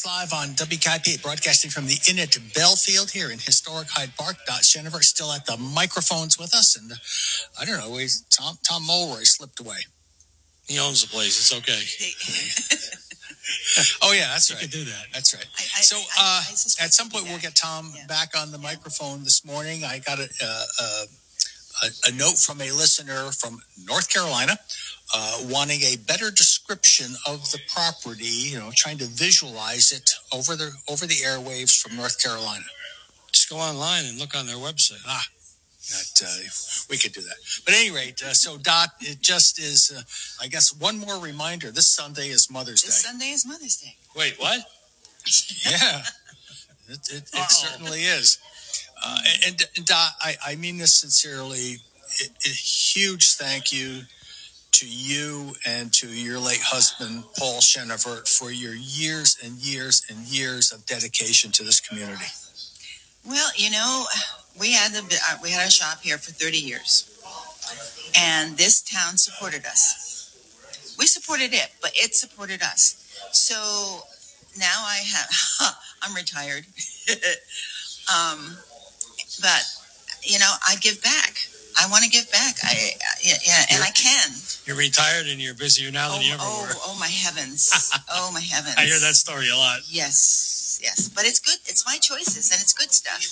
It's live on WKIP, broadcasting from the Inn at Belfield here in historic Hyde Park. Dot Jennifer still at the microphones with us, and I don't know, Tom Mulroy slipped away. He owns the place. It's okay. Oh yeah, that's right. You can do that. That's right. At some point we'll get Tom back on the microphone this morning. I got a note from a listener from North Carolina. Wanting a better description of the property, trying to visualize it over the airwaves from North Carolina. Just go online and look on their website. We could do that. But at any rate, so Dot, it just is, I guess, one more reminder. This Sunday is Mother's Day. This Sunday is Mother's Day. Wait, what? Yeah, it certainly is. And Dot, I mean this sincerely. A huge thank you to you and to your late husband, Paul Shenevert, for your years and years and years of dedication to this community. Well, we had a shop here for 30 years, and this town supported us. We supported it, but it supported us. So now I'm retired, but I give back. I want to give back. And I can. You're retired and you're busier now than you ever were. Oh, my heavens. Oh, my heavens. I hear that story a lot. Yes. But it's good. It's my choices, and it's good stuff.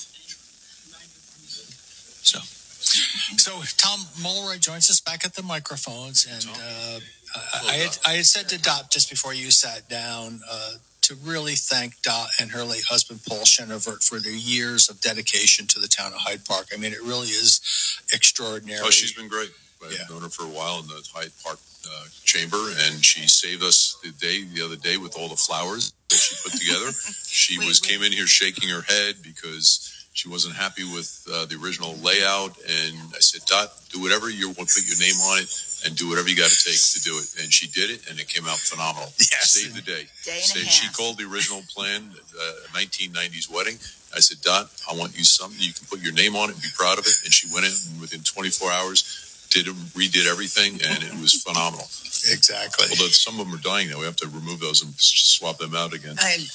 So Tom Mulroy joins us back at the microphones, and I had said to Dot just before you sat down to really thank Dot and her late husband, Paul Shenevert, for their years of dedication to the town of Hyde Park. I mean, it really is extraordinary. Oh, she's been great. I've known her for a while in the Hyde Park chamber, and she saved us the other day with all the flowers that she put together. She came in here shaking her head because she wasn't happy with the original layout, and I said, Dot, do whatever you want, put your name on it, and do whatever you got to take to do it. And she did it, and it came out phenomenal. Yes. Saved the day. She called the original plan 1990s wedding. I said, Dot, I want you something you can put your name on it and be proud of it. And she went in, and within 24 hours, redid everything, and it was phenomenal. Exactly. Although some of them are dying now, we have to remove those and swap them out again.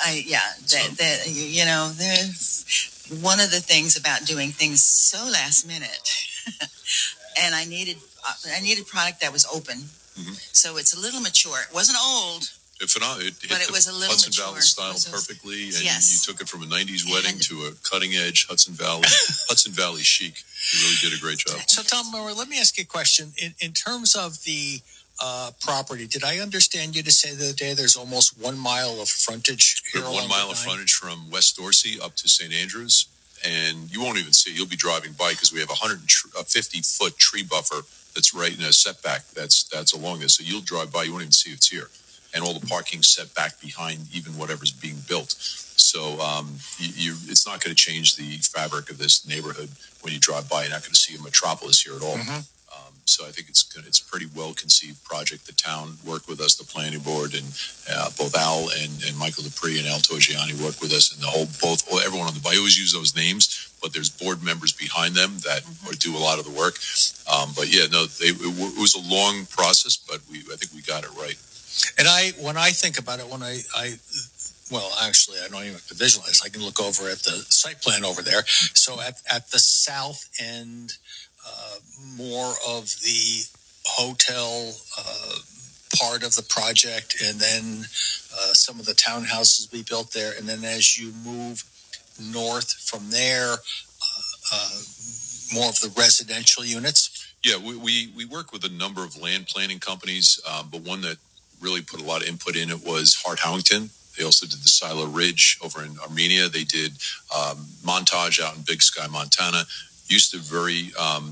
There's one of the things about doing things so last minute, and I needed product that was open, so it's a little mature. It wasn't old. But it was a little Hudson mature. Valley style perfectly, and you took it from a 90s wedding to a cutting edge Hudson Valley chic. You really did a great job. So, Tom Mulroy, let me ask you a question. In terms of the property, did I understand you to say the other day there's almost 1 mile of frontage here? 1 mile of frontage from West Dorsey up to St. Andrews, and you won't even see it. You'll be driving by because we have a 150-foot tree buffer that's right in a setback that's along this. So you'll drive by, you won't even see it's here. And all the parking set back behind even whatever's being built. So it's not going to change the fabric of this neighborhood when you drive by. You're not going to see a metropolis here at all. So I think it's a pretty well-conceived project. The town worked with us, the planning board, and both Al and Michael Dupree and Al Togiani worked with us, and everyone on the. I always use those names, but there's board members behind them that do a lot of the work. It was a long process, but I think we got it right. And when I think about it, actually, I don't even have to visualize. I can look over at the site plan over there. So at the south end, more of the hotel part of the project, and then some of the townhouses we built there. And then as you move north from there, more of the residential units. Yeah, we work with a number of land planning companies, but one that really put a lot of input in it was Hart Howington. They also did the Silo Ridge over in Armenia. They did Montage out in Big Sky, Montana. Used to very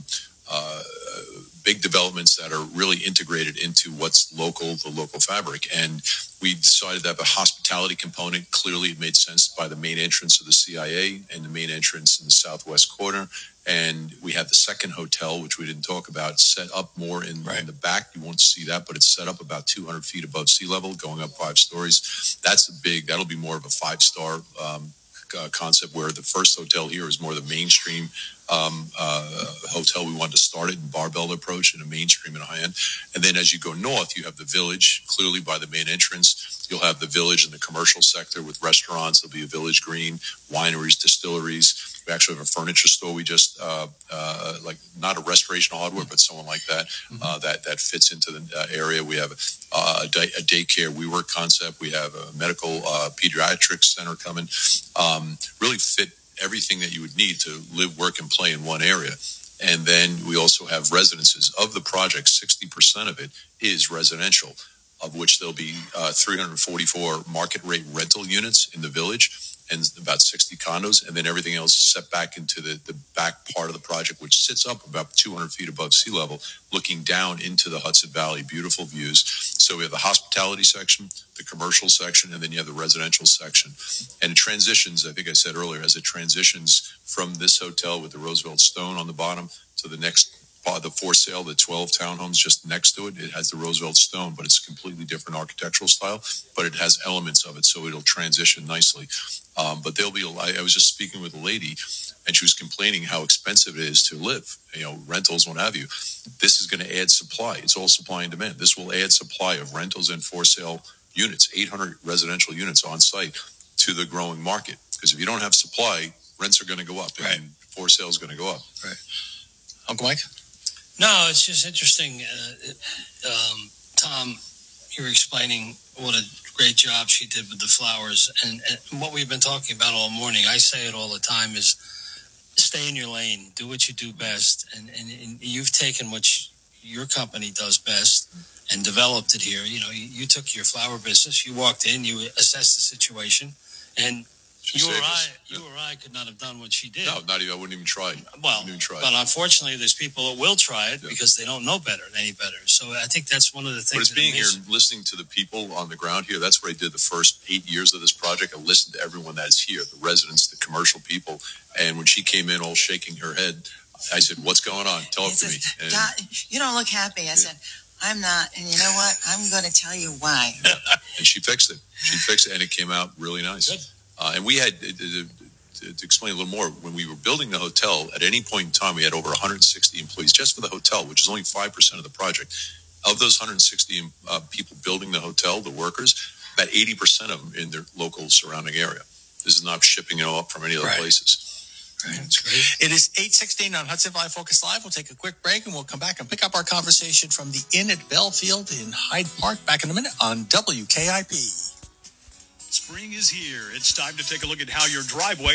big developments that are really integrated into what's the local fabric. And we decided that the hospitality component clearly made sense by the main entrance of the CIA and the main entrance in the southwest corner. And we had the second hotel, which we didn't talk about, set up more in the back. You won't see that, but it's set up about 200 feet above sea level, going up 5 stories. That'll be more of a 5-star concept, where the first hotel here is more the mainstream hotel. We wanted to start it in barbell approach in a mainstream and a high end. And then as you go north, you have the Village, clearly by the main entrance. You'll have the village and the commercial sector with restaurants. There'll be a village green, wineries, distilleries. We actually have a furniture store. We just like not a restoration hardware, but someone like that that fits into the area. We have a daycare WeWork concept. We have a medical pediatrics center coming. Really fit everything that you would need to live, work, and play in one area. And then we also have residences. Of the project, 60% of it is residential, of which there'll be 344 market rate rental units in the village and about 60 condos, and then everything else set back into the back part of the project, which sits up about 200 feet above sea level, looking down into the Hudson Valley. Beautiful views. So we have the hospitality section, the commercial section, and then you have the residential section. And it transitions, I think I said earlier, as it transitions from this hotel with the Roosevelt Stone on the bottom to the next the for sale, the 12 townhomes just next to it. It has the Roosevelt Stone, but it's a completely different architectural style, but it has elements of it, so it'll transition nicely. But there'll be I was just speaking with a lady, and she was complaining how expensive it is to live, rentals, what have you. This is going to add supply. It's all supply and demand. This will add supply of rentals and for sale units, 800 residential units on site to the growing market. Because if you don't have supply, rents are going to go up, right, and for sale is going to go up. Right. Uncle Mike? No, it's just interesting. Tom, you were explaining what a great job she did with the flowers. And what we've been talking about all morning, I say it all the time, is stay in your lane. Do what you do best. And you've taken what your company does best and developed it here. You took your flower business. You walked in. You assessed the situation. And you or I could not have done what she did. No, not even. I wouldn't even try. Well, but unfortunately, there's people that will try it because they don't know any better. So I think that's one of the things. But it's being here and listening to the people on the ground here. That's what I did the first 8 years of this project. I listened to everyone that's here, the residents, the commercial people. And when she came in all shaking her head, I said, "What's going on? Tell it to me." And, God, you don't look happy. I said, "I'm not." And you know what? I'm going to tell you why. And she fixed it. And it came out really nice. Good. And we had, to explain a little more, when we were building the hotel, at any point in time, we had over 160 employees just for the hotel, which is only 5% of the project. Of those 160 people building the hotel, the workers, about 80% of them in their local surrounding area. This is not shipping it up from any other places. Right. It is 8:16 on Hudson Valley Focus Live. We'll take a quick break and we'll come back and pick up our conversation from the Inn at Belfield in Hyde Park. Back in a minute on WKIP. Spring is here. It's time to take a look at how your driveway